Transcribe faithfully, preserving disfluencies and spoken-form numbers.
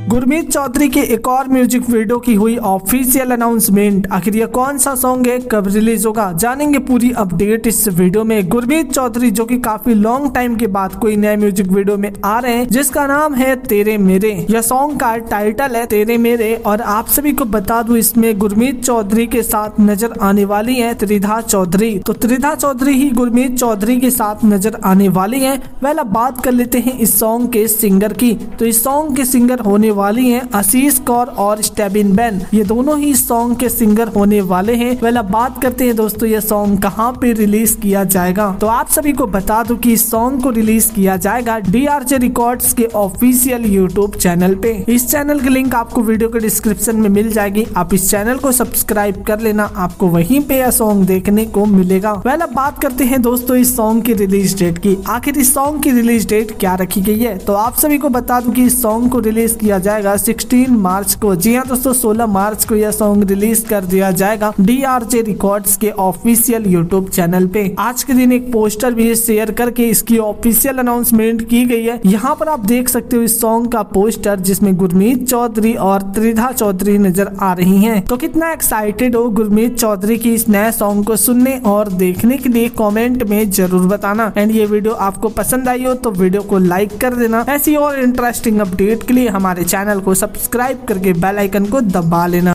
गुरमीत चौधरी के एक और म्यूजिक वीडियो की हुई ऑफिशियल अनाउंसमेंट। आखिर ये कौन सा सॉन्ग है, कब रिलीज होगा, जानेंगे पूरी अपडेट इस वीडियो में। गुरमीत चौधरी जो कि काफी लॉन्ग टाइम के बाद कोई नया म्यूजिक वीडियो में आ रहे हैं जिसका नाम है तेरे मेरे। यह सॉन्ग का टाइटल है तेरे मेरे और आप सभी को बता दूं इसमें गुरमीत चौधरी के साथ नजर आने वाली है त्रिधा चौधरी। तो त्रिधा चौधरी ही गुरमीत चौधरी के साथ नजर आने वाली है। पहले बात कर लेते हैं इस सॉन्ग के सिंगर की। तो इस सॉन्ग के सिंगर होने वाली हैं आशीष कौर और स्टेबिन बेन। ये दोनों ही सॉन्ग के सिंगर होने वाले हैं। पहले बात करते हैं दोस्तों ये सॉन्ग कहां पे रिलीज किया जाएगा। तो आप सभी को बता दूं कि इस सॉन्ग को रिलीज किया जाएगा डी आर जे रिकॉर्ड्स के ऑफिशियल यूट्यूब चैनल पे। इस चैनल की लिंक आपको वीडियो के डिस्क्रिप्शन में मिल जाएगी। आप इस चैनल को सब्सक्राइब कर लेना, आपको वहीं पे यह सॉन्ग देखने को मिलेगा। पहले बात करते हैं दोस्तों इस सॉन्ग की रिलीज डेट की। आखिर इस सॉन्ग की रिलीज डेट क्या रखी गई है। तो आप सभी को बता दूं कि इस सॉन्ग को रिलीज किया जाएगा सोलह मार्च को। जी हाँ दोस्तों, सोलह मार्च को यह सॉन्ग रिलीज कर दिया जाएगा डी आर जे रिकॉर्ड्स के ऑफिशियल यूट्यूब चैनल पे। आज के दिन एक पोस्टर भी शेयर करके इसकी ऑफिशियल अनाउंसमेंट की गई है। यहाँ पर आप देख सकते हो इस सॉन्ग का पोस्टर जिसमें गुरमीत चौधरी और त्रिधा चौधरी नजर आ रही हैं। तो कितना एक्साइटेड हो गुरमीत चौधरी की इस नए सॉन्ग को सुनने और देखने के लिए कमेंट में जरूर बताना। एंड ये वीडियो आपको पसंद आई हो तो वीडियो को लाइक कर देना। ऐसी और इंटरेस्टिंग अपडेट के लिए हमारे चैनल को सब्सक्राइब करके बेल आइकन को दबा लेना।